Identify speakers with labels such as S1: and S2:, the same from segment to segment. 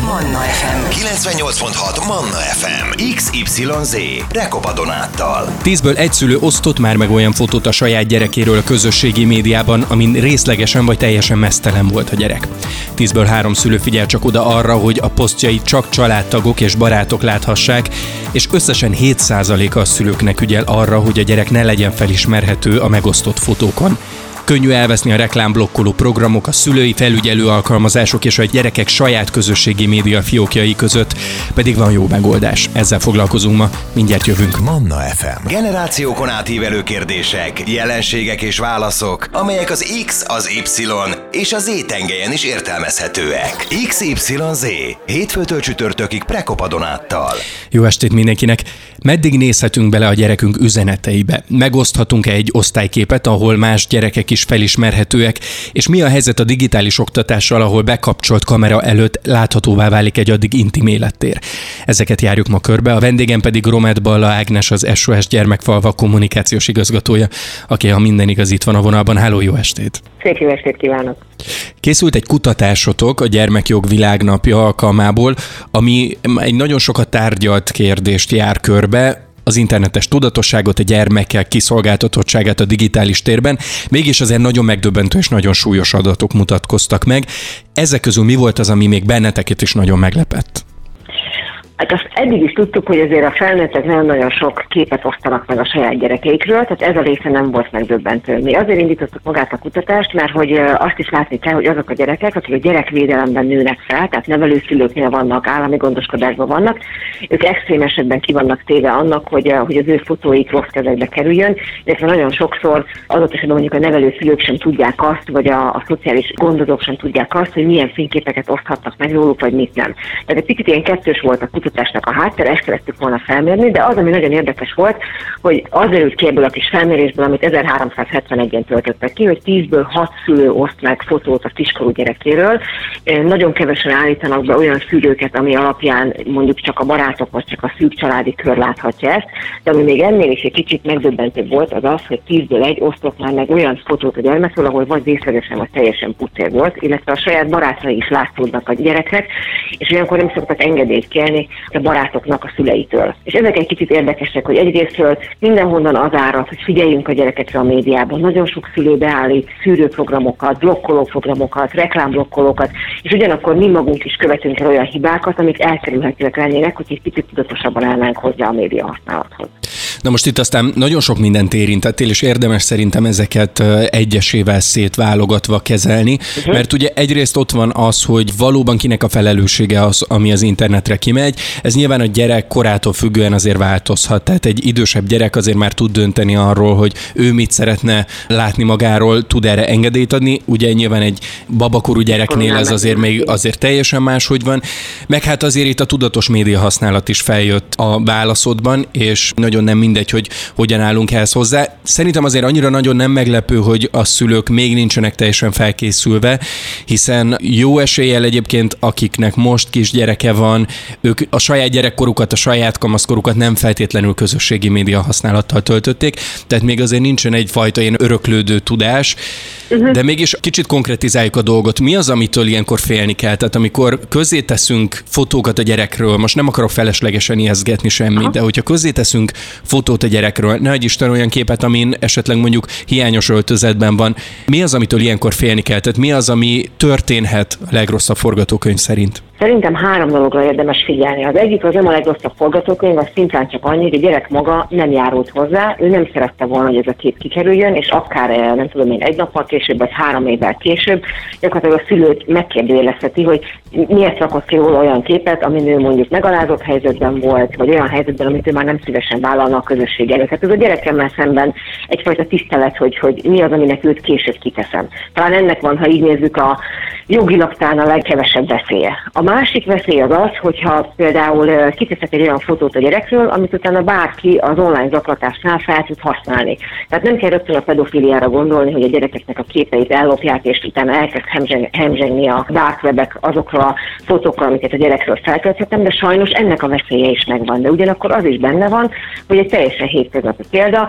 S1: Manna FM
S2: 98.6 Manna FM XYZ Rekopa Donáttal.
S3: 10-ből egy szülő osztott már meg olyan fotót a saját gyerekéről a közösségi médiában, amin részlegesen vagy teljesen meztelen volt a gyerek. 10-ből 3 szülő figyel csak oda arra, hogy a posztjait csak családtagok és barátok láthassák, és összesen 7%-a a szülőknek ügyel arra, hogy a gyerek ne legyen felismerhető a megosztott fotókon. Könnyű elveszni a reklámblokkoló programok, a szülői felügyelő alkalmazások és a gyerekek saját közösségi média fiókjai között, pedig van jó megoldás. Ezzel foglalkozunk ma, mindjárt jövünk.
S2: Manna FM. Generációkon átívelő kérdések, jelenségek és válaszok, amelyek az X, az Y és az Z tengelyen is értelmezhetőek. XYZ. Hétfőtől csütörtökig Rekopa Donáttal.
S3: Jó estét mindenkinek! Meddig nézhetünk bele a gyerekünk üzeneteibe? Megoszthatunk-e egy osztályképet, ahol más gyerekek is felismerhetőek, és mi a helyzet a digitális oktatással, ahol bekapcsolt kamera előtt láthatóvá válik egy addig intim élettér? Ezeket járjuk ma körbe, a vendégem pedig Romett Balla Ágnes, az SOS Gyermekfalvak kommunikációs igazgatója, aki, ha minden igaz, itt van a vonalban. Háló, jó estét!
S4: Szép jó estét kívánok!
S3: Készült egy kutatásotok a Gyermekjog Világnapja alkalmából, ami egy nagyon sokat tárgyalt kérdést jár körbe, az internetes tudatosságot, a gyermekek kiszolgáltatottságát a digitális térben, mégis azért nagyon megdöbbentő és nagyon súlyos adatok mutatkoztak meg. Ezek közül mi volt az, ami még benneteket is nagyon meglepett?
S4: Hát azt eddig is tudtuk, hogy azért a felnőttek nagyon-nagyon sok képet osztanak meg a saját gyerekeikről, tehát ez a része nem volt megdöbbentő. Mi azért indítottuk magát a kutatást, mert hogy azt is látni kell, hogy azok a gyerekek, akik a gyerekvédelemben nőnek fel, tehát nevelőszülőknél vannak, állami gondoskodásban vannak, ők extrém esetben ki vannak téve annak, hogy az ő fotóik rossz kezekbe kerüljön, illetve nagyon sokszor adott esetben mondjuk a nevelőszülők sem tudják azt, vagy a szociális gondozók sem tudják azt, hogy milyen fényképeket oszthatnak meg róluk, vagy mit nem. Tehát egy picit ilyen kettős volt a kutatásnak a háttere, ezt szerettük volna felmérni, de az, ami nagyon érdekes volt, hogy az derült ki ebből a kis felmérésből, amit 1371-en töltöttek ki, hogy 10-ből 6 szülő oszt meg fotót a kiskorú gyerekéről. Nagyon kevesen állítanak be olyan szülőket, ami alapján mondjuk csak a barátok, vagy csak a szűk családi kör láthatja ezt, de ami még ennél is egy kicsit megdöbbentőbb volt, az az, hogy 10-ből 1 osztott már meg olyan fotót a gyermekről, ahol vagy részlegesen, vagy teljesen pucér volt, illetve a saját barátai is látszódnak a gyerekek, és olyankor nem szoktak engedélyt kérni a barátoknak a szüleitől. És ezek egy kicsit érdekesek, hogy egyrésztről mindenhonnan az árad, hogy figyeljünk a gyerekekre a médiában. Nagyon sok szülő beállít szűrőprogramokat, blokkolóprogramokat, reklámblokkolókat, és ugyanakkor mi magunk is követünk el olyan hibákat, amik elkerülhetőek lennének, hogy egy picit tudatosabban állnánk hozzá a média használathoz.
S3: Na most itt aztán nagyon sok mindent érintettél, és érdemes szerintem ezeket egyesével szétválogatva kezelni, mert ugye egyrészt ott van az, hogy valóban kinek a felelőssége az, ami az internetre kimegy. Ez nyilván a gyerek korától függően azért változhat, tehát egy idősebb gyerek azért már tud dönteni arról, hogy ő mit szeretne látni magáról, tud erre engedélyt adni. Ugye nyilván egy babakorú gyereknél ez azért még azért teljesen máshogy van, meg hát azért itt a tudatos média használat is feljött a válaszodban, és nagyon nem mindegy, hogy hogyan állunk ehhez hozzá. Szerintem azért annyira nagyon nem meglepő, hogy a szülők még nincsenek teljesen felkészülve, hiszen jó eséllyel egyébként, akiknek most kisgyereke van, ők a saját gyerekkorukat, a saját kamaszkorukat nem feltétlenül közösségi média használattal töltötték, tehát még azért nincsen egyfajta ilyen öröklődő tudás, de mégis kicsit konkretizáljuk a dolgot. Mi az, amitől ilyenkor félni kell? Tehát amikor közzéteszünk fotókat a gyerekről, most nem akarok feleslegesen ijesztgetni semmit, de hogyha közzéteszünk fotót a gyerekről, ne adj Isten olyan képet, amin esetleg mondjuk hiányos öltözetben van, mi az, amitől ilyenkor félni kell? Tehát mi az, ami történhet a legrosszabb forgatókönyv szerint?
S4: Szerintem 3 dologra érdemes figyelni. Az egyik az nem a legrosszabb forgatókönyv, az szintén csak annyi, hogy a gyerek maga nem járult hozzá, ő nem szerette volna, hogy ez a kép kikerüljön, és akár nem tudom én 1 nappal később, vagy 3 évvel később, gyakorlatilag a szülőt megkérdőjelezheti, hogy miért rakott ki róla olyan képet, amin ő mondjuk megalázott helyzetben volt, vagy olyan helyzetben, amit ő már nem szívesen vállalna a közösség előtt. Tehát ez a gyerekemmel szemben egyfajta tisztelet, hogy mi az, aminek őt később kiteszem. Talán ennek van, ha így nézzük, a jogilag talán a legkevesebb veszélye. A másik veszély az az, hogyha például kiteszek egy olyan fotót a gyerekről, amit utána bárki az online zaklatásnál fel tud használni. Tehát nem kell rögtön a pedofiliára gondolni, hogy a gyerekeknek a képeit ellopják, és utána elkezd hemzsegni a dark webek azokról a fotókkal, amiket a gyerekről feltölthetem, de sajnos ennek a veszélye is megvan. De ugyanakkor az is benne van, hogy egy teljesen hétköznapi példa,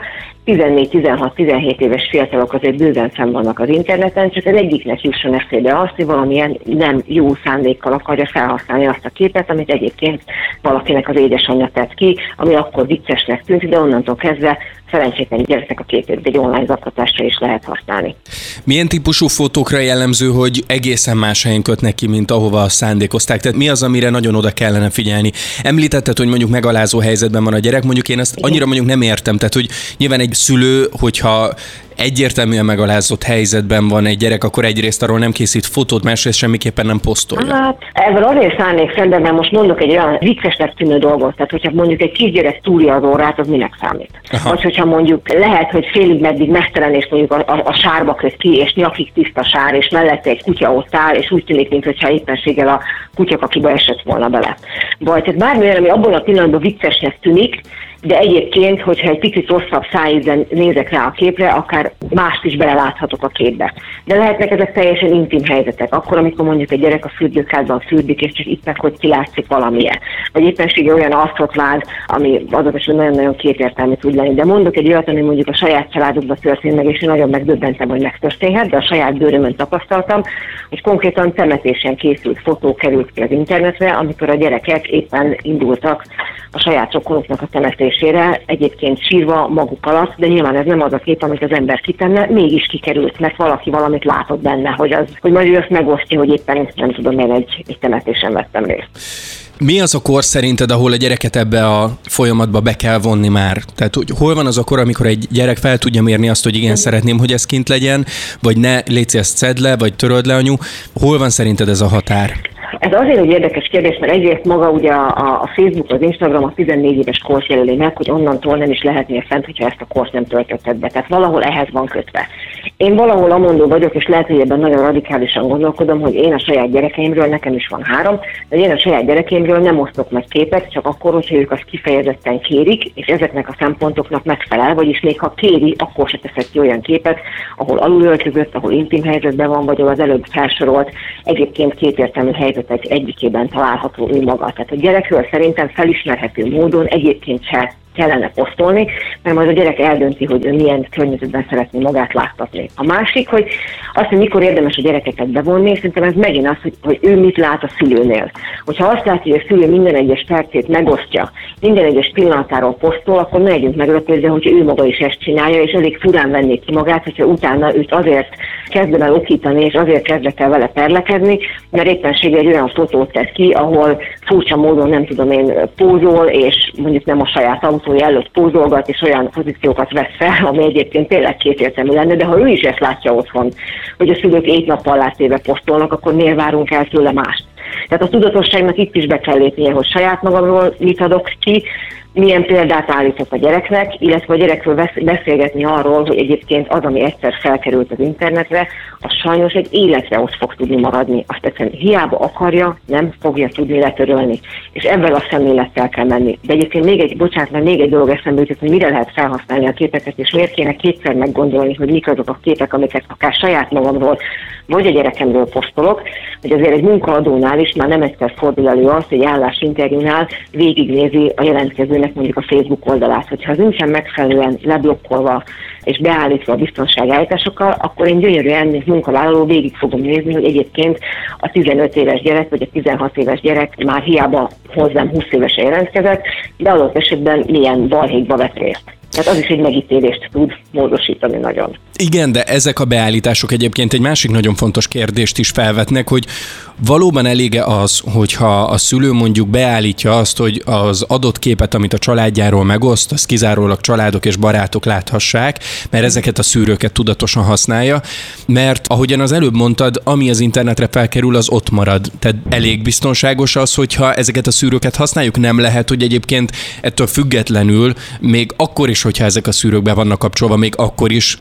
S4: 14-16-17 éves fiatalok azért bőven fenn vannak az interneten, csak az egyiknek jusson eszébe azt, hogy valamilyen nem jó szándékkal akarja felhasználni azt a képet, amit egyébként valakinek az édesanyja tett ki, ami akkor viccesnek tűnt, de onnantól kezdve szerencsétlen gyerekek a képét egy online zaklatásra is lehet használni.
S3: Milyen típusú fotókra jellemző, hogy egészen más helyen kötnek ki, mint ahova szándékozták? Tehát mi az, amire nagyon oda kellene figyelni? Említetted, hogy mondjuk megalázó helyzetben van a gyerek, mondjuk én ezt annyira mondjuk nem értem, tehát hogy nyilván egy szülő, hogyha egyértelműen megalázott helyzetben van egy gyerek, akkor egyrészt arról nem készít fotót, másrészt semmiképpen nem posztolja.
S4: Hát ezzel azért szállnék szemben, mert most mondok egy olyan viccesnek tűnő dolgot, tehát hogyha mondjuk egy kisgyerek túlja az órát, az minek számít? Aha. Vagy hogyha mondjuk lehet, hogy félig meddig mesztelen, és mondjuk a sárba köt ki, és nyakig tiszta sár, és mellette egy kutya ott áll, és úgy tűnik, mintha éppenséggel a kutyakakiba esett volna bele. Vagy tehát bármilyen, ami abban a pillanatban viccesnek tűnik, de egyébként, hogyha egy picit rosszabb szájízben nézek rá a képre, akár mást is beleláthatok a képbe. De lehetnek ezek teljesen intim helyzetek. Akkor, amikor mondjuk egy gyerek a fürdőkádban fürdik, és csak itt meg, hogy kilátszik valamilyen. Vagy éppenséggel olyan arcot lát, ami azok is nagyon-nagyon kétértelmű tud lenni. De mondok egy olyat, ami mondjuk a saját családokban történt meg, és én nagyon megdöbbentem, hogy megtörténhet, de a saját bőrömön tapasztaltam, hogy konkrétan temetésen készült fotó került ki az internetre, amikor a gyerekek éppen indultak a saját rokonoknak a temetésére, egyébként sírva maguk alatt, de nyilván ez nem az a kép, amit az ember kitenne, mégis kikerült, mert valaki valamit látott benne, hogy majd ő azt megosztja, hogy éppen nem tudom, én egy temetésen vettem részt.
S3: Mi az a kor szerinted, ahol a gyereket ebbe a folyamatba be kell vonni már? Tehát hogy hol van az a kor, amikor egy gyerek fel tudja mérni azt, hogy igen, szeretném, hogy ez kint legyen, vagy ne, léci, ezt szedd le, vagy töröld le, anyu? Hol van szerinted ez a határ?
S4: Ez azért egy érdekes kérdés, mert egyrészt maga ugye a Facebook, az Instagram a 14 éves kort jelöli meg, hogy onnantól nem is lehetnél fent, hogyha ezt a kort nem töltötted be. Tehát valahol ehhez van kötve. Én valahol amondó vagyok, és lehet, hogy ebben nagyon radikálisan gondolkodom, hogy én a saját gyerekeimről, nekem is van 3, de én a saját gyerekeimről nem osztok meg képet, csak akkor, hogyha ők azt kifejezetten kérik, és ezeknek a szempontoknak megfelel, vagyis még ha kéri, akkor se teszek ki olyan képet, ahol alulöltözött, ahol intim helyzetben van, vagy az előbb felsorolt, egyébként kétértelmű helyzetek egyikében található ő maga. Tehát a gyerekről szerintem felismerhető módon egyébként se kellene posztolni, mert majd a gyerek eldönti, hogy ő milyen környezetben szeretné magát láttatni. A másik, hogy azt, hogy mikor érdemes a gyerekeket bevonni, szerintem ez megint az, hogy ő mit lát a szülőnél. Hogyha azt látja, hogy a szülő minden egyes percét megosztja, minden egyes pillanatáról posztol, akkor ne legyünk meglepődve, hogyha ő maga is ezt csinálja, és elég furán vennék ki magát, hogyha utána őt azért kezdem el okítani, és azért kezdek el vele perlekedni, mert éppenséggel egy olyan fotót tesz ki, ahol furcsa módon nem tudom én pózol, és mondjuk nem a saját autója előtt pózolgat, és olyan pozíciókat vesz fel, ami egyébként tényleg kétértelmű lenne, de ha ő is ezt látja otthon, hogy a szülők 1 nappal látéve posztolnak, akkor miért várunk el tőle mást? Tehát a tudatosságnak itt is be kell lépnie, hogy saját magamról mit adok ki, milyen példát állítok a gyereknek, illetve a gyerekről beszélgetni arról, hogy egyébként az, ami egyszer felkerült az internetre, az sajnos egy életre ott fog tudni maradni. Azt egyszerűen hiába akarja, nem fogja tudni letörölni. És ebben a szemlélettel kell menni. De egyébként még egy dolog eszembe jutott, hogy mire lehet felhasználni a képeket, és miért kéne kétszer meggondolni, hogy mik azok a képek, amiket akár saját magamról, vagy a gyerekemről posztolok, hogy azért egy munkaadónál is már nem egyszer fordul elő az, hogy állásinterjúnál végignézi a jelentkezőnek mondjuk a Facebook oldalát. Hogyha az nincsen megfelelően leblokkolva és beállítva a biztonságállításokkal, akkor én gyönyörűen, mint munkavállaló végig fogom nézni, hogy egyébként a 15 éves gyerek vagy a 16 éves gyerek már hiába hozzám 20 évesen jelentkezett, de adott esetben milyen balhékba vett részt. Tehát az is egy megítélést tud módosítani nagyon.
S3: Igen, de ezek a beállítások egyébként egy másik nagyon fontos kérdést is felvetnek, hogy valóban elége az, hogyha a szülő mondjuk beállítja azt, hogy az adott képet, amit a családjáról megoszt, az kizárólag családok és barátok láthassák, mert ezeket a szűrőket tudatosan használja, mert ahogyan az előbb mondtad, ami az internetre felkerül, az ott marad. Tehát elég biztonságos az, hogyha ezeket a szűrőket használjuk, nem lehet, hogy egyébként ettől függetlenül, még akkor is, hogyha ezek a szűrők be vannak kapcsolva, még akkor is egy extra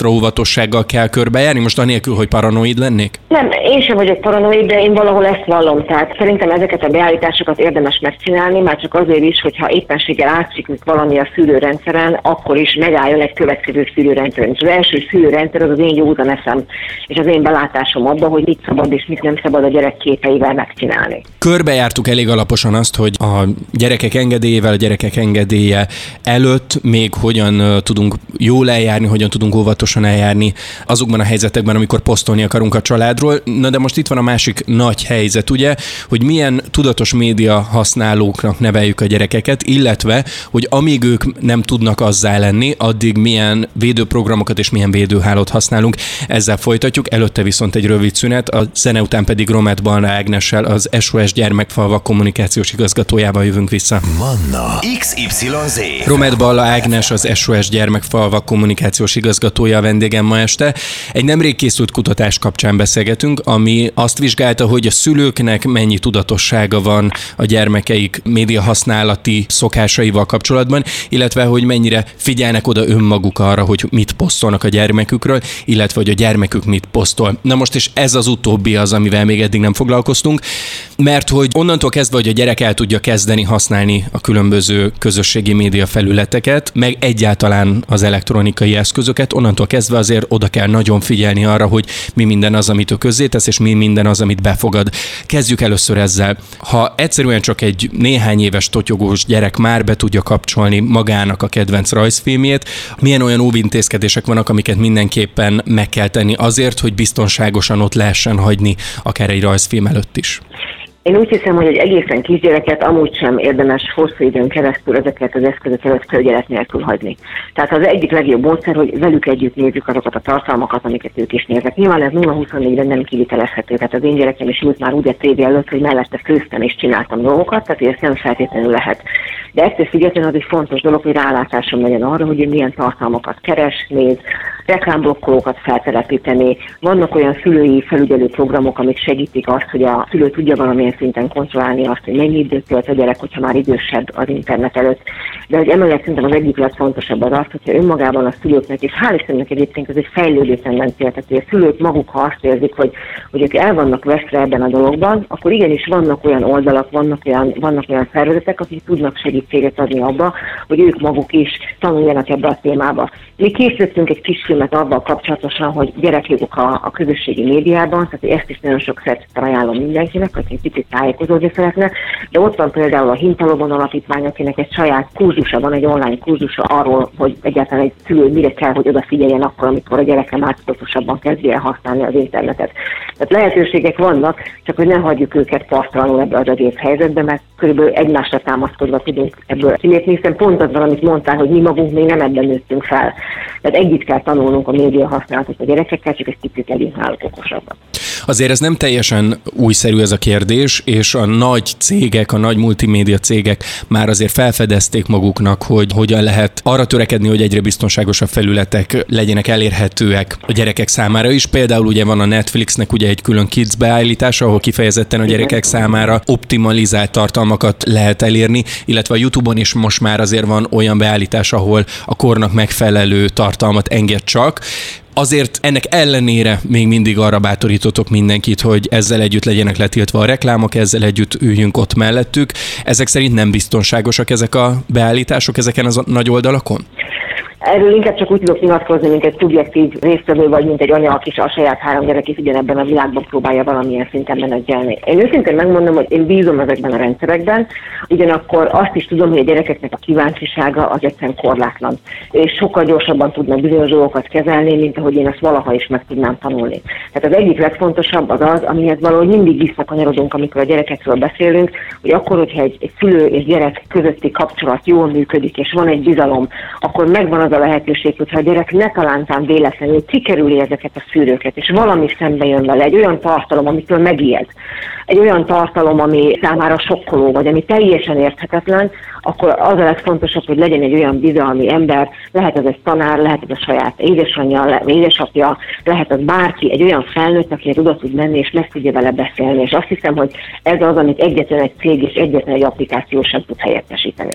S3: extra óvatossággal kell körbejárni, most anélkül, hogy paranoid lennék?
S4: Nem, én sem vagyok paranoid, de én valahol ezt vallom. Tehát szerintem ezeket a beállításokat érdemes megcsinálni, már csak azért is, hogyha éppenséggel átsiklik valami a szűrőrendszeren, akkor is megálljon egy következő szűrőrendszer. És az első szűrőrendszer az én józan eszem, és az én belátásom abban, hogy mit szabad és mit nem szabad a gyerek képeivel megcsinálni.
S3: Körbejártuk elég alaposan azt, hogy a gyerekek engedélyével, a gyerekek engedélye előtt még hogyan tudunk jól eljárni, hogyan tudunk óvatosan eljárni azokban a helyzetekben, amikor posztolni akarunk a családról. Na de most itt van a másik nagy helyzet, ugye, hogy milyen tudatos média használóknak neveljük a gyerekeket, illetve, hogy amíg ők nem tudnak azzá lenni, addig milyen védőprogramokat és milyen védőhálót használunk. Ezzel folytatjuk, előtte viszont egy rövid szünet, a zene után pedig Romet Balna Ágnessel, az SOS Gyermekfalvak kommunikációs igazgatójával jövünk vissza.
S2: Manna XYZ.
S3: Romet Balna Ágnes, az SOS Gyermekfalvak kommunikációs igazgatója a vendégem ma este. Egy nemrég készült kutatás kapcsán beszélgetünk, ami azt vizsgálta, hogy a szülőknek mennyi tudatossága van a gyermekeik média használati szokásaival kapcsolatban, illetve hogy mennyire figyelnek oda önmaguk arra, hogy mit posztolnak a gyermekükről, illetve hogy a gyermekük mit posztol. Na most is ez az utóbbi az, amivel még eddig nem foglalkoztunk, mert hogy onnantól kezdve, hogy a gyerek el tudja kezdeni használni a különböző közösségi média felületeket, meg egyáltalán az elektronikai eszközöket, onnantól kezdve azért oda kell nagyon figyelni arra, hogy mi minden az, amit ő közzétesz, és mi minden az, amit befogad. Kezdjük először ezzel. Ha egyszerűen csak egy néhány éves totyogós gyerek már be tudja kapcsolni magának a kedvenc rajzfilmjét, milyen olyan óvintézkedések vannak, amiket mindenképpen meg kell tenni azért, hogy biztonságosan ott lehessen hagyni akár egy rajzfilm előtt is?
S4: Én úgy hiszem, hogy egy egészen kisgyereket amúgy sem érdemes hosszú időn keresztül ezeket az eszközöket felügyelet nélkül hagyni. Tehát az egyik legjobb módszer, hogy velük együtt nézzük azokat a tartalmakat, amiket ők is néznek. Nyilván ez 0-24-ben nem kivitelezhető. Tehát az én gyerekem is ült már úgy a tévé előtt, hogy mellette főztem és csináltam dolgokat, tehát ezt nem feltétlenül lehet. De ettől függetlenül az egy fontos dolog, hogy rálátásom legyen arra, hogy milyen tartalmakat keres, néz, reklámblokkolókat feltelepíteni. Vannak olyan szülői felügyelő programok, amik segítik azt, hogy a szülő tudja valamilyen szinten kontrollálni azt, hogy mennyi időt tölt a gyerek, hogyha már idősebb az internet előtt. De hogy emellett szerintem az egyik legfontosabb az, hogyha önmagában a szülőknek, és hál' Istennek egyébként ez egy fejlődő tendencia, tehát hogy a szülők maguk, ha azt érzik, hogy ők el vannak veszve ebben a dologban, akkor igenis vannak olyan oldalak, vannak olyan szervezetek, akik tudnak segítséget adni abba, hogy ők maguk is tanuljanak ebbe a témába. Mi készítettünk egy kis filmet avval kapcsolatosan, hogy gyerekjogok a közösségi médiában, tehát ezt is nagyon sokszor ajánlom mindenkinek, hogy egy picit tájékozódni szeretne, de ott van például a Hintalobon Alapítvány, akinek egy saját kurzusa van, egy online kurzusa arról, hogy egyáltalán egy szülő mire kell, hogy odafigyeljen akkor, amikor a gyereke már tudatosabban kezdje el használni az internetet. Tehát lehetőségek vannak, csak hogy ne hagyjuk őket parttalanul ebbe az egész helyzetbe, mert körülbelül egymásra támaszkodva tudunk ebből kilépni, hiszen pont az van, amit mondtál, hogy mi magunk még nem ebben nőttünk fel. Tehát együtt kell tanulnunk a média használatot a gyerekekkel, csak egy picit legyünk náluk okosabbak.
S3: Azért ez nem teljesen újszerű ez a kérdés, és a nagy cégek, a nagy multimédia cégek már azért felfedezték maguknak, hogy hogyan lehet arra törekedni, hogy egyre biztonságosabb felületek legyenek elérhetőek a gyerekek számára is. Például ugye van a Netflixnek ugye egy külön kids beállítása, ahol kifejezetten a gyerekek számára optimalizált tartalmakat lehet elérni, illetve a YouTube-on is most már azért van olyan beállítás, ahol a kornak megfelelő tartalmat enged csak. Azért ennek ellenére még mindig arra bátorítotok mindenkit, hogy ezzel együtt legyenek letiltva a reklámok, ezzel együtt üljünk ott mellettük. Ezek szerint nem biztonságosak ezek a beállítások ezeken a nagy oldalakon?
S4: Erről inkább csak úgy tudok nyilatkozni, mint egy szubjektív résztvevő, vagy mint egy anya, aki a saját 3 gyerek is ugyanebben a világban próbálja valamilyen szinten menedzselni. Én őszintén megmondom, hogy én bízom ezekben a rendszerekben, ugyanakkor azt is tudom, hogy a gyerekeknek a kíváncsisága az egyszerűen korlátlan, és sokkal gyorsabban tudnak bizonyos dolgokat kezelni, mint ahogy én azt valaha is meg tudnám tanulni. Tehát az egyik legfontosabb az, amihez valahogy mindig visszakanyarodunk, amikor a gyerekekről beszélünk, hogy akkor, hogyha egy szülő és gyerek közötti kapcsolat jól működik, és van egy bizalom, akkor megvan az a lehetőség, hogyha a gyerek ne talántán véletlenül kikerüli ezeket a szűrőket, és valami szembe jön vele, egy olyan tartalom, amitől megijed, egy olyan tartalom, ami számára sokkoló, vagy ami teljesen érthetetlen, akkor az a legfontosabb, hogy legyen egy olyan bizalmi ember, lehet ez egy tanár, lehet ez a saját édesanyja, édesapja, lehet az bárki, egy olyan felnőtt, aki oda tud menni, és meg tudja vele beszélni. És azt hiszem, hogy ez az, amit egyetlen egy cég és egyetlen egy applikáció sem tud helyettesíteni.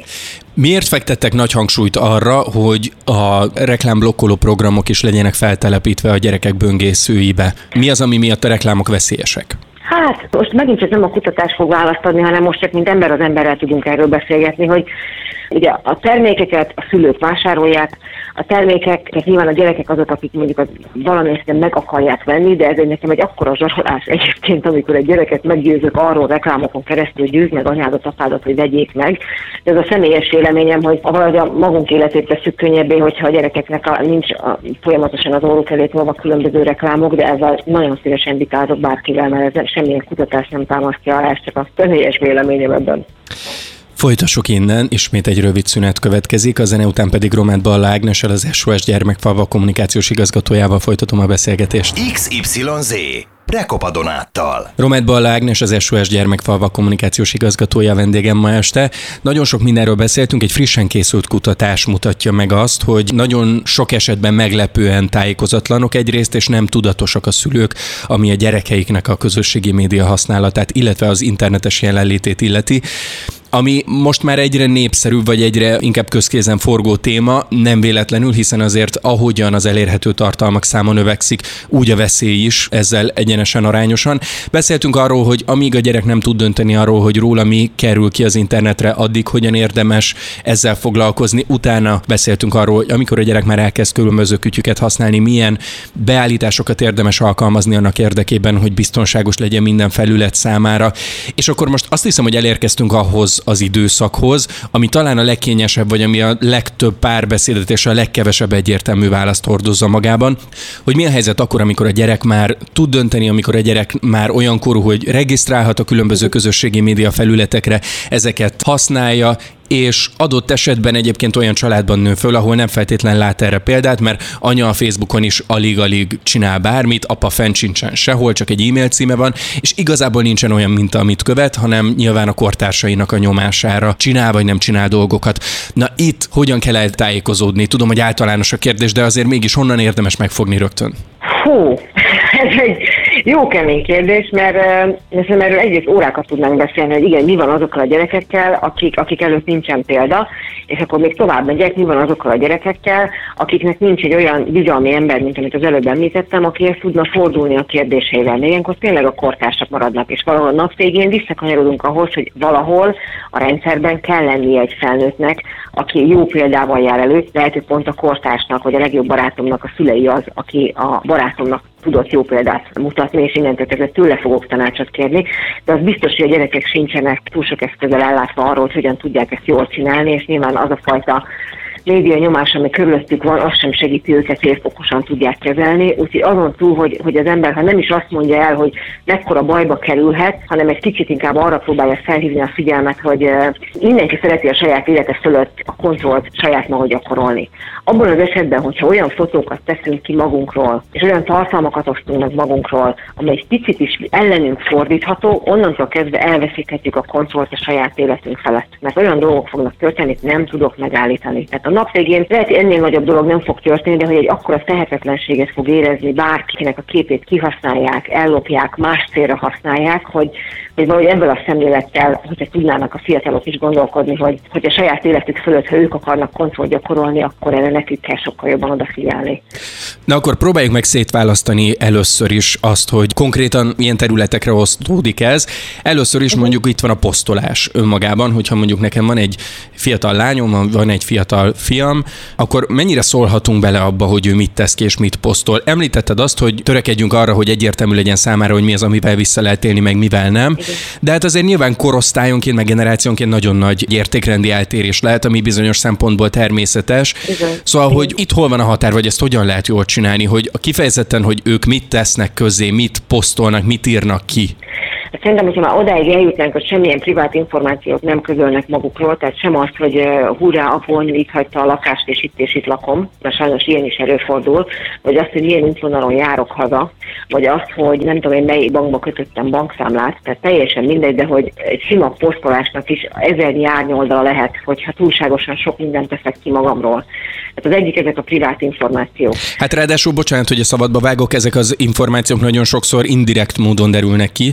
S3: Miért fektettek nagy hangsúlyt arra, hogy a reklámblokkoló programok is legyenek feltelepítve a gyerekek böngészőibe? Mi az, ami miatt a reklámok veszélyesek?
S4: Hát most megint csak nem a kutatás fog választ adni, hanem most csak mint ember az emberrel tudunk erről beszélgetni, hogy ugye a termékeket a szülők vásárolják, a termékeket nyilván a gyerekek azok, akik mondjuk valamilyen meg akarják venni, de ez nekem egy akkora zsarolás egyébként, amikor egy gyereket meggyőzök arról reklámokon keresztül, hogy győzd meg anyádat, apádat, hogy vegyék meg. De ez a személyes véleményem, hogy valahogy a magunk életét tesszük könnyebbé, hogyha a gyerekeknek nincs folyamatosan az orruk elé tolva különböző reklámok, de ezzel nagyon szívesen vitázok bárkivel, mert ez semmilyen kutatás nem támasztja, ez csak a személyes véleményem ebben.
S3: Folytassuk innen, ismét egy rövid szünet következik, a zene után pedig Romet Balla Ágnessel, az SOS Gyermekfalvak kommunikációs igazgatójával folytatom a beszélgetést.
S2: XYZ Prekopa Donáttal.
S3: Romet Balla Ágnes, az SOS Gyermekfalvak kommunikációs igazgatója vendégem ma este. Nagyon sok mindenről beszéltünk, egy frissen készült kutatás mutatja meg azt, hogy nagyon sok esetben meglepően tájékozatlanok egyrészt, és nem tudatosak a szülők, ami a gyerekeiknek a közösségi média használatát, illetve az internetes jelenlétét illeti. Ami most már egyre népszerűbb, vagy egyre inkább közkézen forgó téma, nem véletlenül, hiszen azért ahogyan az elérhető tartalmak száma növekszik, úgy a veszély is ezzel egyenesen arányosan. Beszéltünk arról, hogy amíg a gyerek nem tud dönteni arról, hogy róla mi kerül ki az internetre, addig hogyan érdemes ezzel foglalkozni. Utána beszéltünk arról, hogy amikor a gyerek már elkezd különböző kütyüket használni, milyen beállításokat érdemes alkalmazni annak érdekében, hogy biztonságos legyen minden felület számára. És akkor most azt hiszem, hogy elérkeztünk ahhoz az időszakhoz, ami talán a legkényesebb, vagy ami a legtöbb párbeszédet és a legkevesebb egyértelmű választ hordozza magában, hogy mi a helyzet akkor, amikor a gyerek már tud dönteni, amikor a gyerek már olyan korú, hogy regisztrálhat a különböző közösségi média felületekre, ezeket használja, és adott esetben egyébként olyan családban nő föl, ahol nem feltétlen lát erre példát, mert anya a Facebookon is alig-alig csinál bármit, apa fent sincsen sehol, csak egy e-mail címe van, és igazából nincsen olyan minta, amit követ, hanem nyilván a kortársainak a nyomására csinál vagy nem csinál dolgokat. Na itt hogyan kell eltájékozódni? Tudom, hogy általános a kérdés, de azért mégis honnan érdemes megfogni rögtön?
S4: Hú, ez egy jó kemény kérdés, mert szerintem erről egyrészt órákat tudnánk beszélni, hogy igen, mi van azokkal a gyerekekkel, akik előtt nincsen példa, és akkor még tovább megyek, mi van azokkal a gyerekekkel, akiknek nincs egy olyan bizalmi ember, mint amit az előbb említettem, akihez tudna fordulni a kérdéseivel. Ilyenkor tényleg a kortársak maradnak, és valahol a nap végén visszakanyarodunk ahhoz, hogy valahol a rendszerben kell lennie egy felnőttnek, aki jó példával jár elő, lehet, hogy pont a kortársnak, vagy a legjobb barátomnak a szülei az, aki a barátomnak tudott jó példát mutatni, és innentől kezdve tőle fogok tanácsot kérni, de az biztos, hogy a gyerekek sincsenek túl sok eszközzel ellátva arról, hogy hogyan tudják ezt jól csinálni, és nyilván az a fajta média nyomás, ami körülöttük van, az sem segíti őket, hogy fokosan tudják kezelni. Úgyhogy azon túl, hogy az ember, ha nem is azt mondja el, hogy mekkora bajba kerülhet, hanem egy kicsit inkább arra próbálja felhívni a figyelmet, hogy mindenki szereti a saját élete fölött a kontrollt saját maga gyakorolni. Abban az esetben, hogyha olyan fotókat teszünk ki magunkról, és olyan tartalmakat osztunk meg magunkról, amely egy picit is ellenünk fordítható, onnantól kezdve elveszíthetjük a kontrollt a saját életünk felett. Mert olyan dolgok fognak történni, amit nem tudok megállítani. Tehát a nap végén lehet, hogy ennél nagyobb dolog nem fog történni, de hogy egy akkora tehetetlenséget fog érezni, bárkinek a képét kihasználják, ellopják, más célra használják, hogy valahogy ebből a szemlélettel, hogyha tudnának a fiatalok is gondolkodni, hogy a saját életük fölött, ha ők akarnak kontrollt gyakorolni, akkor erre nekük kell sokkal jobban odafigyelni.
S3: Na akkor próbáljuk meg szétválasztani először is azt, hogy konkrétan milyen területekre osztódik ez. Először is mondjuk itt van a posztolás önmagában, hogyha mondjuk nekem van egy fiatal lányom, van egy fiatal fiam, akkor mennyire szólhatunk bele abba, hogy ő mit tesz ki és mit posztol? Említetted azt, hogy törekedjünk arra, hogy egyértelmű legyen számára, hogy mi az, amivel vissza lehet élni, meg mivel nem. Igen. De hát azért nyilván korosztályonként, meg generációnként nagyon nagy értékrendi eltérés lehet, ami bizonyos szempontból természetes. Igen. Szóval, hogy itt hol van a határ, vagy ezt hogyan lehet jól csinálni, hogy kifejezetten, hogy ők mit tesznek közzé, mit posztolnak, mit írnak ki?
S4: Szerintem, hogyha már odáig eljutnánk, hogy semmilyen privát információt nem közölnek magukról, tehát sem azt, hogy hurrá, apu, anyu itt hagyta a lakást, és itt lakom, de sajnos ilyen is előfordul, vagy azt, hogy milyen útvonalon járok haza, vagy azt, hogy nem tudom én melyik bankba kötöttem bankszámlát, tehát teljesen mindegy, de hogy egy sima posztolásnak is 1000 árnyoldala lehet, hogyha túlságosan sok mindent teszek ki magamról. Tehát az egyik ezek a privát információk.
S3: Hát ráadásul, bocsánat, hogy a szabadba vágok, ezek az információk nagyon sokszor indirekt módon derülnek ki. Itt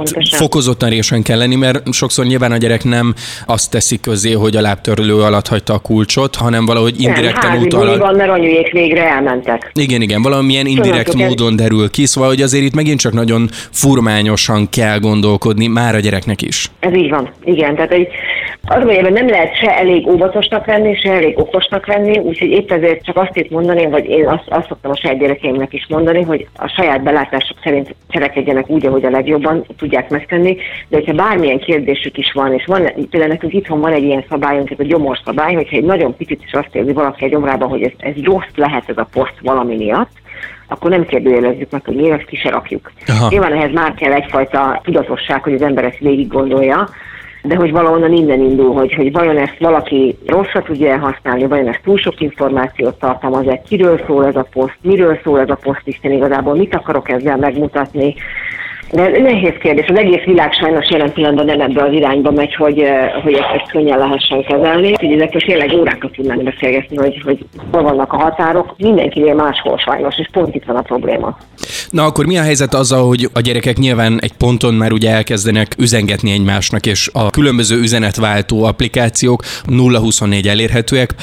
S3: fokozottan résen kell lenni, mert sokszor nyilván a gyerek nem azt teszi közzé, hogy a lábtörlő alatt hagyta a kulcsot, hanem valahogy indirekten utal.
S4: Van, mert anyujék végre elmentek.
S3: Igen, valamilyen indirekt módon derül ki, szóval hogy azért itt megint csak nagyon furmányosan kell gondolkodni, már a gyereknek is.
S4: Ez így van, igen, tehát az mondjában nem lehet se elég óvatosnak lenni, se elég okosnak lenni, úgyhogy épp ezért csak azt itt mondani, vagy én azt szoktam a saját gyerekeimnek is mondani, hogy a saját belátások szerint cselekedjenek úgy, ahogy a legjobban tudják megtenni, de hogyha bármilyen kérdésük is van, és van, például nekünk itthon van egy ilyen szabályunk, ez a gyomorszabály, hogyha egy nagyon picit is azt érzi valaki a gyomrában, hogy ez rossz lehet ez a poszt valami miatt, akkor nem kérdőjelezzük meg, hogy miért, ezt ki se rakjuk. Nyilván ehhez már kell egyfajta tudatosság, hogy az ember ezt végig gondolja, de hogy valahonnan innen indul, hogy vajon ezt valaki rosszat tudja használni, vajon ez túl sok információt tartalmaz, kiről szól ez a poszt, miről szól ez a poszt, Isten igazából mit akarok ezzel megmutatni. De ez nehéz kérdés. Az egész világ sajnos jelen pillanatban nem ebbe az irányba megy, hogy ezt könnyen lehessen kezelni. Úgyhogy ezekről tényleg órákat tudnánk beszélgetni, hogy hol vannak a határok. Mindenkinél máshol sajnos, és pont itt van a probléma.
S3: Na akkor mi a helyzet azzal, hogy a gyerekek nyilván egy ponton már ugye elkezdenek üzengetni egymásnak, és a különböző üzenetváltó applikációk 0-24 elérhetőek.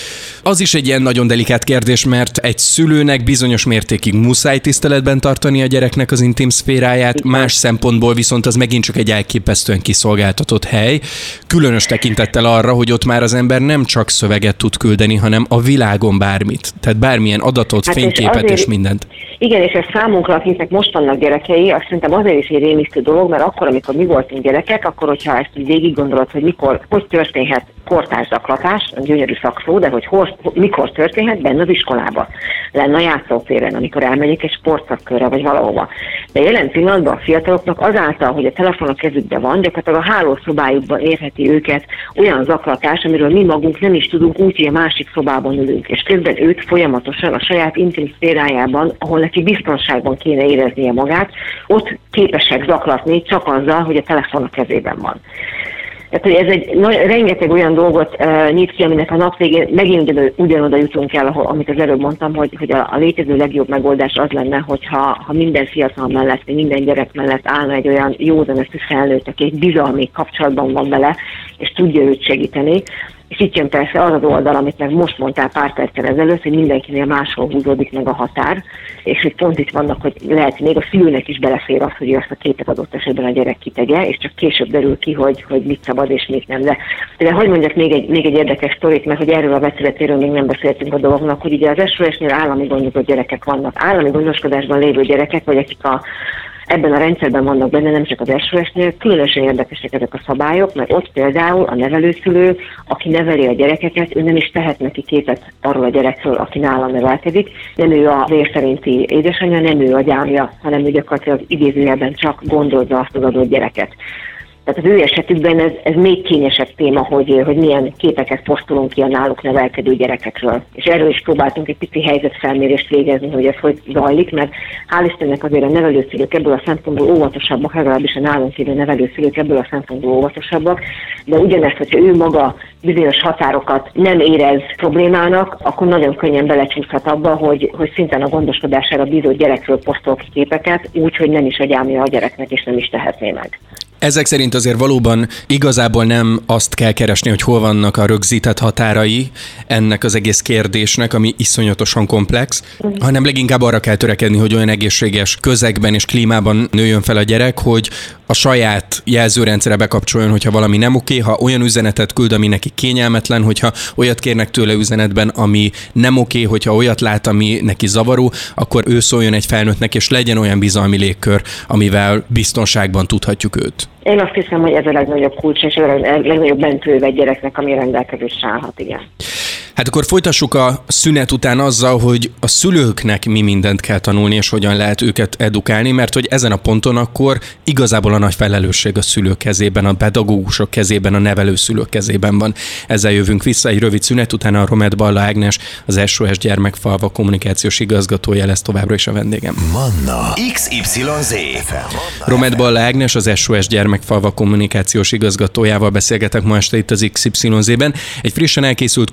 S3: Az is egy ilyen nagyon delikát kérdés, mert egy szülőnek bizonyos mértékig muszáj tiszteletben tartani a gyereknek az intim szféráját, más szempontból viszont az megint csak egy elképesztően kiszolgáltatott hely, különös tekintettel arra, hogy ott már az ember nem csak szöveget tud küldeni, hanem a világon bármit, tehát bármilyen adatot, fényképet és mindent.
S4: Igen, és ez számunkra, akiknek most vannak gyerekei, azt szerintem azért is egy rémisztő dolog, mert akkor, amikor mi voltunk gyerekek, akkor, hogyha ezt így végig gondolod, hogy hogy történhet kortárs zaklatás, gyönyörű szakszó, de hogy mikor történhet benne az iskolában, lenne a játszótéren, amikor elmegyek egy sportszakkörre vagy valahova. De jelen pillanatban a fiataloknak azáltal, hogy a telefon a kezükben van, gyakorlatilag a hálószobájukban érheti őket olyan zaklatás, amiről mi magunk nem is tudunk, úgy, hogy a másik szobában ülünk, és közben őt folyamatosan a saját intim szférájában, ahol neki biztonságban kéne éreznie magát, ott képesek zaklatni csak azzal, hogy a telefon a kezében van. Tehát, hogy ez rengeteg olyan dolgot nyit ki, aminek a nap végén megint ugyanoda jutunk el, amit az előbb mondtam, hogy a létező legjobb megoldás az lenne, hogyha minden fiatal mellett, minden gyerek mellett állna egy olyan józaneszű felnőtt, aki egy bizalmi kapcsolatban van vele, és tudja őt segíteni. És itt jön persze az az oldal, amit meg most mondtál pár perccel ezelőtt, hogy mindenkinél máshol húzódik meg a határ, és hogy pont itt vannak, hogy lehet, még a szülőnek is belefér az, hogy azt a képet adott esetben a gyerek kitegye, és csak később derül ki, hogy mit szabad és mit nem. De hogy mondjak még egy érdekes sztorit, mert hogy erről a vetületéről még nem beszéltünk a dolognak, hogy ugye az SOS-nél állami gondozott gyerekek vannak. Állami gondoskodásban lévő gyerekek, vagy akik ebben a rendszerben vannak benne, nem csak az SOS-nél, különösen érdekesek ezek a szabályok, mert ott például a nevelőszülő, aki neveli a gyerekeket, ő nem is tehet neki képet arról a gyerekről, aki nála nevelkedik. Nem ő a vér szerinti édesanyja, nem ő a gyámja, hanem ő gyakorlatilag idézőjelben csak gondozza azt az adott gyereket. Tehát az ő esetükben ez még kényesebb téma, hogy milyen képeket posztolunk ki a náluk nevelkedő gyerekekről. És erről is próbáltunk egy pici helyzetfelmérést végezni, hogy ez hogy zajlik, mert hál' Istennek azért a nevelőszülők ebből a szempontból óvatosabbak, legalábbis a nálunk élő nevelőszülők ebből a szempontból óvatosabbak, de ugyanezt, hogyha ő maga bizonyos határokat nem érez problémának, akkor nagyon könnyen belecsúszhat abba, hogy szinten a gondoskodására bízó gyerekről posztol ki képeket, úgy, hogy nem is a gyámja a gyereknek, és nem is tehetné meg.
S3: Ezek szerint azért valóban igazából nem azt kell keresni, hogy hol vannak a rögzített határai ennek az egész kérdésnek, ami iszonyatosan komplex, hanem leginkább arra kell törekedni, hogy olyan egészséges közegben és klímában nőjön fel a gyerek, hogy a saját jelzőrendszere bekapcsoljon, hogyha valami nem oké, ha olyan üzenetet küld, ami neki kényelmetlen, hogyha olyat kérnek tőle üzenetben, ami nem oké, hogyha olyat lát, ami neki zavaró, akkor ő szóljon egy felnőttnek, és legyen olyan bizalmi légkör, amivel biztonságban tudhatjuk őt.
S4: Én azt hiszem, hogy ez a legnagyobb kulcs, és a legnagyobb mentőve egy gyereknek, ami rendelkezésre állhat, igen.
S3: Hát akkor folytassuk a szünet után azzal, hogy a szülőknek mi mindent kell tanulni, és hogyan lehet őket edukálni, mert hogy ezen a ponton akkor igazából a nagy felelősség a szülők kezében, a pedagógusok kezében, a nevelőszülők kezében van. Ezzel jövünk vissza egy rövid szünet után. A Romet Balla Ágnes, az SOS Gyermekfalva kommunikációs igazgatója lesz továbbra is a vendégem.
S2: Manna XYZ.
S3: Romet Balla Ágnes, az SOS Gyermekfalva kommunikációs igazgatójával beszélgetek ma este itt az XYZ-ben. Egy frissen elkészült kutatás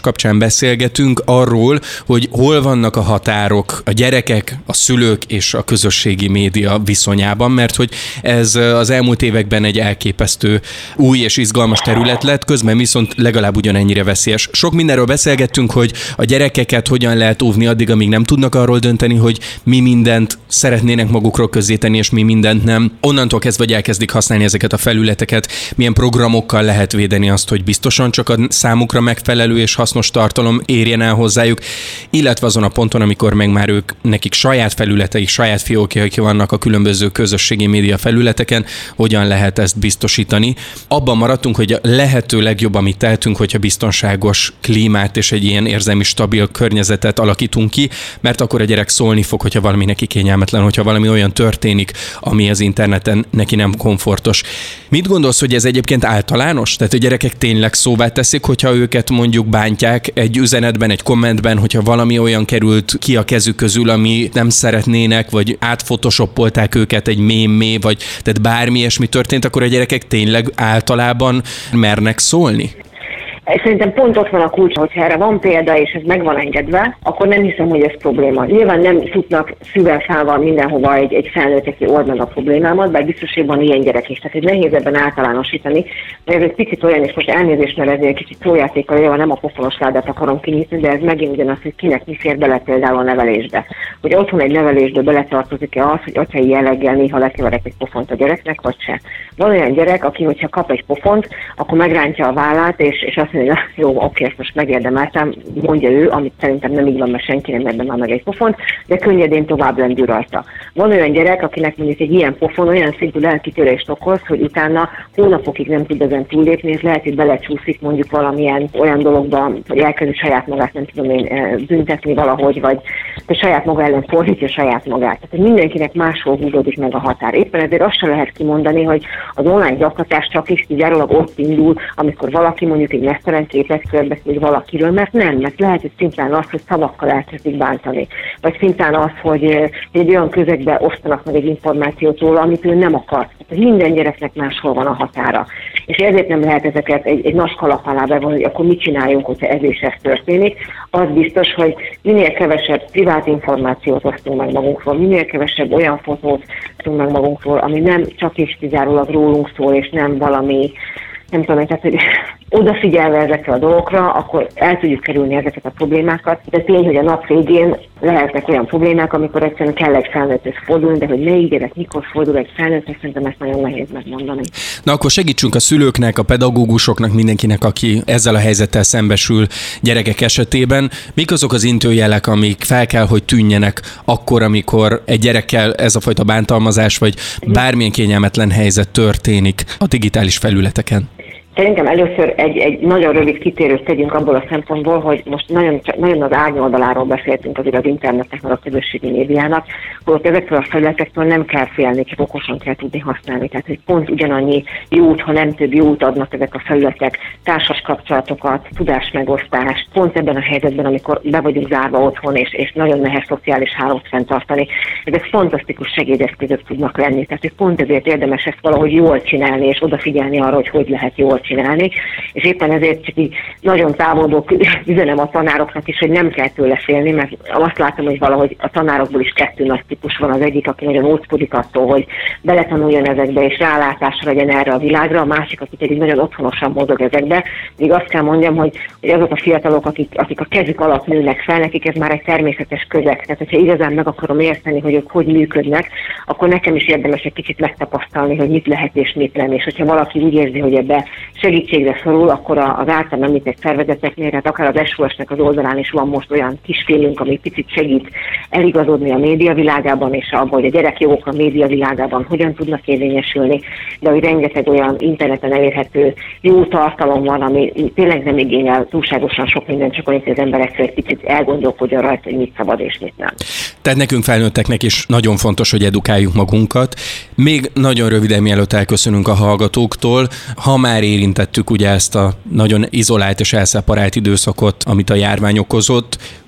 S3: kapcsán beszélgetünk arról, hogy hol vannak a határok a gyerekek, a szülők és a közösségi média viszonyában, mert hogy ez az elmúlt években egy elképesztő új és izgalmas terület lett, közben viszont legalább ugyanennyire veszélyes. Sok mindenről beszélgettünk, hogy a gyerekeket hogyan lehet óvni addig, amíg nem tudnak arról dönteni, hogy mi mindent szeretnének magukról közzétenni, és mi mindent nem. Onnantól kezdve, hogy elkezdik használni ezeket a felületeket, milyen programokkal lehet védeni azt, hogy biztosan csak a számukra megfelelő és hasznos tartalom érjen el hozzájuk, illetve azon a ponton, amikor meg már nekik saját felületeik, saját fiókjaik vannak a különböző közösségi média felületeken, hogyan lehet ezt biztosítani. Abban maradtunk, hogy a lehető legjobb, amit tehetünk, hogyha biztonságos klímát és egy ilyen érzelmi stabil környezetet alakítunk ki, mert akkor a gyerek szólni fog, hogyha valami neki kényelmetlen, hogyha valami olyan történik, ami az interneten neki nem komfortos. Mit gondolsz, hogy ez egyébként általános? Tehát a gyerekek tényleg szóvá teszik, hogyha őket mondjuk bántják egy üzenetben, egy kommentben, hogyha valami olyan került ki a kezük közül, ami nem szeretnének, vagy átphotoshopolták őket egy mémé, vagy tehát bármi ilyesmi történt, akkor a gyerekek tényleg általában mernek szólni?
S4: Szerintem pont ott van a kulcs, hogyha erre van példa, és ez meg van engedve, akkor nem hiszem, hogy ez probléma. Nyilván nem futnak szüvegfával mindenhova egy felnőtt, aki old meg a problémámat, bár biztosében ilyen gyerek is. Tehát hogy nehéz ebben általánosítani, mert ez egy picit olyan, és most elnézést, mert ez egy kicsit szójátékkal, nem a pofonos ládát akarom kinyitni, de ez megint ugyanaz, hogy kinek mi fér bele például a nevelésbe. Hogy otthon egy nevelésbe beletartozik-e az, hogy atyai jelleggel néha lekeverek egy pofont a gyereknek, vagy se. Van olyan gyerek, aki, hogyha kap egy pofont, akkor megrántja a vállát, és azt mondja, jó, oké, ezt most megérdemeltem, mondja ő, amit szerintem nem így van, mert senki nem érdemel meg egy pofont, de könnyedén tovább lendül rajta. Van olyan gyerek, akinek mondjuk egy ilyen pofon olyan szintű lelkitörést okoz, hogy utána hónapokig nem tud ezen túllépni, és lehet, hogy belecsúszik mondjuk valamilyen olyan dologba, hogy elkezdi saját magát, nem tudom én, büntetni valahogy, vagy saját maga ellen fordítja saját magát. Tehát mindenkinek máshol húzódik meg a határ. Éppen ezért azt sem lehet kimondani, hogy az online zaklatás csak is kizárólag ott indul, amikor valaki mondjuk egy mesztelen képet körbeszél valakiről, mert lehet, hogy szintén az, hogy szavakkal elkezdik bántani. Vagy szintén az, hogy egy olyan közegbe osztanak meg egy információt róla, amit ő nem akar. Tehát minden gyereknek máshol van a határa. És ezért nem lehet ezeket egy nagy kalap alá bevonni, hogy akkor mit csináljunk, hogyha ez és ez történik. Az biztos, hogy minél kevesebb privát információt osztunk meg magunkról, minél kevesebb olyan fotót osztunk meg magunkról, ami nem csak és kizárólag rólunk szól, és nem valami, nem tudom, tehát hogy odafigyelve ezekre a dolgokra, akkor el tudjuk kerülni ezeket a problémákat. De tény, hogy a nap végén lehetnek olyan problémák, amikor egyszerűen kell egy felnőtthez fordulni, de hogy melyik gyerek mikor fordul egy felnőtthez, szerintem ezt nagyon nehéz megmondani.
S3: Na akkor segítsünk a szülőknek, a pedagógusoknak, mindenkinek, aki ezzel a helyzettel szembesül gyerekek esetében. Mik azok az intőjelek, amik fel kell, hogy tűnjenek akkor, amikor egy gyerekkel ez a fajta bántalmazás, vagy bármilyen kényelmetlen helyzet történik a digitális felületeken?
S4: Szerintem először egy nagyon rövid kitérőt tegyünk abból a szempontból, hogy most nagyon az árnyoldaláról beszéltünk azért az internetnek, meg a közösségi médiának, hogy ezekről a felületektől nem kell félni, csak okosan kell tudni használni. Tehát, hogy pont ugyanannyi jót, ha nem több jót adnak ezek a felületek, társas kapcsolatokat, tudásmegosztást, pont ebben a helyzetben, amikor be vagyunk zárva otthon, és nagyon nehéz szociális hálót fenntartani. Ezek fantasztikus segédeszközök tudnak lenni. Tehát, hogy pont ezért érdemes ezt valahogy jól csinálni, és odafigyelni arra, hogy lehet jól csinálni, és éppen ezért csak így nagyon távolból üzenem a tanároknak is, hogy nem kell tőle félni, mert azt látom, hogy valahogy a tanárokból is kettő nagy típus van. Az egyik, aki nagyon óckodik attól, hogy beletanuljon ezekbe, és rálátásra legyen erre a világra, a másik, aki pedig nagyon otthonosan mozog ezekbe. Még azt kell mondjam, hogy azok a fiatalok, akik a kezük alatt nőnek fel, nekik ez már egy természetes közeg. Tehát, hogyha igazán meg akarom érteni, hogy ők hogy működnek, akkor nekem is érdemes egy kicsit megtapasztalni, hogy mit lehet és mit nem. És hogyha valaki úgy érzi, hogy ebbe segítségre szorul, akkor az által említett szervezeteknél, tehát akár az SOS-nek az oldalán is van most olyan kisfilmünk, ami picit segít eligazodni a média világában, és abban, hogy a gyerekjogok a média világában hogyan tudnak érvényesülni, de hogy rengeteg olyan interneten elérhető jó tartalom van, ami tényleg nem igényel túlságosan sok minden, csak olyan, hogy az emberekről egy picit elgondolkodjon rajta, hogy mit szabad és mit nem.
S3: Tehát nekünk felnőtteknek is nagyon fontos, hogy edukáljuk magunkat. Még nagyon röviden, mielőtt elköszönünk a hallgatóktól, ha már érintettük ugye ezt a nagyon izolált és elszeparált időszakot, amit a járvány okozott,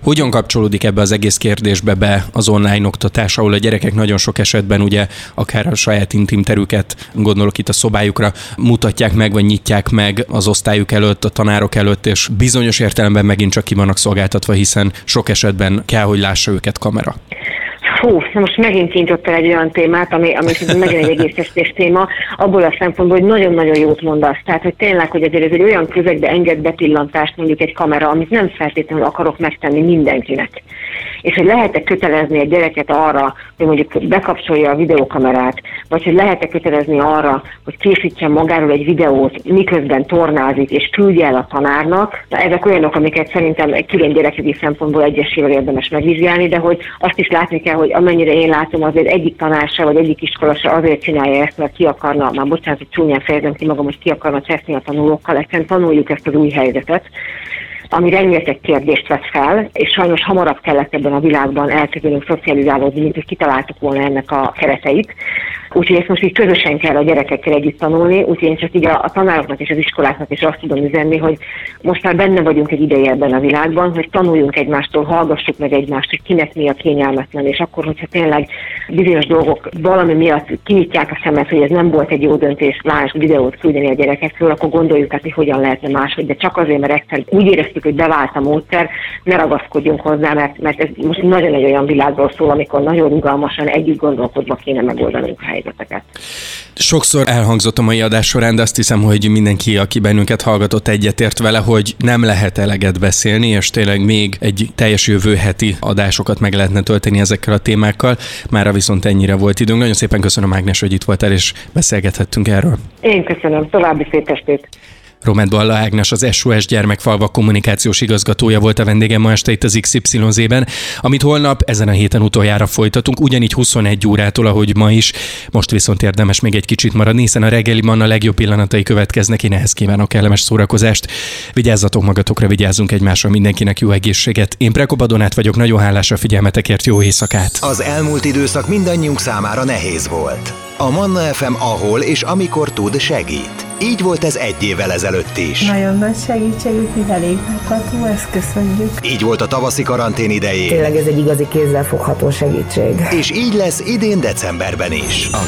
S3: Hogyan kapcsolódik ebbe az egész kérdésbe be az online oktatás, ahol a gyerekek nagyon sok esetben ugye akár a saját intim terüket, gondolok itt a szobájukra, mutatják meg, vagy nyitják meg az osztályuk előtt, a tanárok előtt, és bizonyos értelemben megint csak ki vannak szolgáltatva, hiszen sok esetben kell, hogy lássa őket kamera.
S4: Hú, most megint kintottál egy olyan témát, ami megint egy egész estés téma, abból a szempontból, hogy nagyon-nagyon jót mondasz. Tehát, hogy tényleg, hogy azért ez egy olyan közegbe enged bepillantást mondjuk egy kamera, amit nem feltétlenül akarok megtenni mindenkinek. És hogy lehet-e kötelezni egy gyereket arra, hogy mondjuk bekapcsolja a videókamerát, vagy hogy lehet-e kötelezni arra, hogy készítsen magáról egy videót, miközben tornázik, és küldje el a tanárnak. Na, ezek olyanok, amiket szerintem egy külön gyerekjogi szempontból egyesével érdemes megvizsgálni, de hogy azt is látni kell, hogy amennyire én látom, azért egyik tanár se, vagy egyik iskola se azért csinálja ezt, mert ki akarna, már bocsánat, hogy csúnyán fejezem ki magam, hogy ki akarna cseszni a tanulókkal, egyszerűen tanuljuk ezt az új helyzetet, ami rengeteg kérdést vesz fel, és sajnos hamarabb kellett ebben a világban elkezdenünk szocializálódni, mint hogy kitaláltuk volna ennek a kereteit. Úgyhogy ezt most így közösen kell a gyerekekkel együtt tanulni, úgyhogy én csak így a tanároknak és az iskoláknak is azt tudom üzenni, hogy most már benne vagyunk egy ideje ebben a világban, hogy tanuljunk egymástól, hallgassuk meg egymást, hogy kinek mi a kényelmetlen, és akkor, hogyha tényleg bizonyos dolgok valami miatt kinyitják a szemet, hogy ez nem volt egy jó döntés, lásd videót küldeni a gyerekekről, akkor gondoljuk át, hogy hogyan lehetne máshogy, de csak azért, mert egyszer úgy éreztük, hogy bevált a módszer, ne ragaszkodjunk hozzá, mert ez most nagyon egy olyan világról szól, amikor nagyon rugalmasan együtt gondolkodva kéne megoldanunk a helyzeteket.
S3: Sokszor elhangzott a mai adás során, de azt hiszem, hogy mindenki, aki bennünket hallgatott, egyetért vele, hogy nem lehet eleget beszélni, és tényleg még egy teljes jövő heti adásokat meg lehetne tölteni ezekkel a témákkal. Mára viszont ennyire volt időnk. Nagyon szépen köszönöm, Ágnes, hogy itt voltál, és beszélgethettünk erről.
S4: Én köszönöm. További szép estét.
S3: Romett Balla Ágnes, az SOS Gyermekfalvak kommunikációs igazgatója volt a vendégem ma este itt az XYZ-ben, amit holnap ezen a héten utoljára folytatunk, ugyanígy 21 órától, ahogy ma is. Most viszont érdemes még egy kicsit maradni, hiszen a reggeli Manna legjobb pillanatai következnek. Én ehhez kívánok kellemes szórakozást. Vigyázzatok magatokra, vigyázzunk egymásra, mindenkinek jó egészséget. Én Prekopa Donát vagyok, nagyon hálás a figyelmetekért, jó éjszakát.
S2: Az elmúlt időszak mindannyiunk számára nehéz volt. A Manna FM ahol és amikor tud, segít. Így volt ez egy évvel ezelőtt is.
S1: Nagyon nagy segítség, úgyhogy elég megható, ezt köszönjük.
S2: Így volt a tavaszi karantén idején.
S1: Tényleg ez egy igazi kézzelfogható segítség.
S2: És így lesz idén decemberben is. A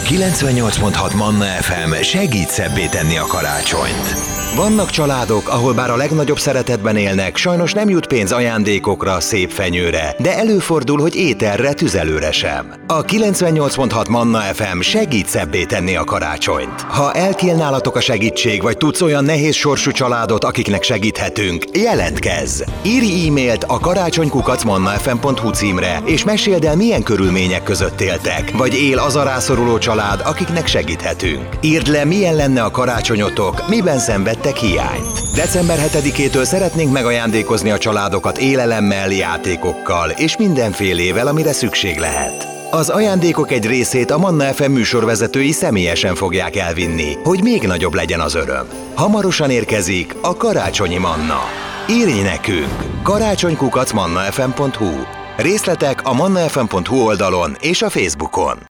S2: 98.6 Manna FM segít szebbé tenni a karácsonyt. Vannak családok, ahol bár a legnagyobb szeretetben élnek, sajnos nem jut pénz ajándékokra, szép fenyőre, de előfordul, hogy ételre, tüzelőre sem. A 98.6 Manna FM segít szebbé tenni a karácsonyt. Ha elkél nálatok a segítség, vagy tudsz olyan nehéz sorsú családot, akiknek segíthetünk, jelentkezz! Írj e-mailt a karácsonykukacmannafm.hu címre, és meséld el, milyen körülmények között éltek, vagy él az a rászoruló család, akiknek segíthetünk. Írd le, milyen lenne a karácsonyotok, miben szenvedtek hiányt. December 7-től szeretnénk megajándékozni a családokat élelemmel, játékokkal és mindenfélével, amire szükség lehet. Az ajándékok egy részét a Manna FM műsorvezetői személyesen fogják elvinni, hogy még nagyobb legyen az öröm. Hamarosan érkezik a karácsonyi manna. Írj nekünk! karácsonykukacmannafm.hu. Részletek a mannafm.hu oldalon és a Facebookon.